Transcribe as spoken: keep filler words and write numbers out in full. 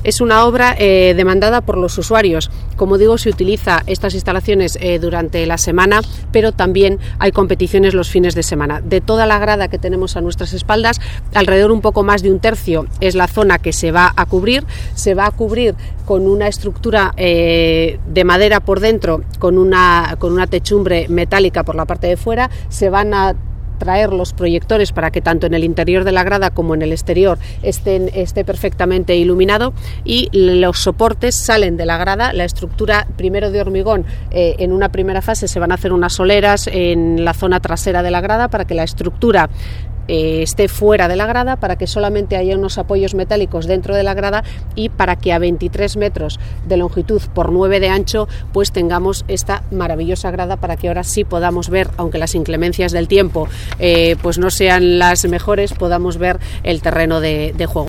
Es una obra eh, demandada por los usuarios. Como digo, se utiliza estas instalaciones eh, durante la semana, pero también hay competiciones los fines de semana. De toda la grada que tenemos a nuestras espaldas, alrededor un poco más de un tercio es la zona que se va a cubrir. Se va a cubrir con una estructura eh, de madera por dentro, con una, con una techumbre metálica por la parte de fuera. Se van a traer los proyectores para que tanto en el interior de la grada como en el exterior estén, esté perfectamente iluminado, y los soportes salen de la grada. La estructura primero de hormigón, eh, en una primera fase se van a hacer unas soleras en la zona trasera de la grada para que la estructura Eh, esté fuera de la grada, para que solamente haya unos apoyos metálicos dentro de la grada, y para que a veintitrés metros de longitud por nueve de ancho pues tengamos esta maravillosa grada, para que ahora sí podamos ver, aunque las inclemencias del tiempo eh, pues no sean las mejores, podamos ver el terreno de, de juego.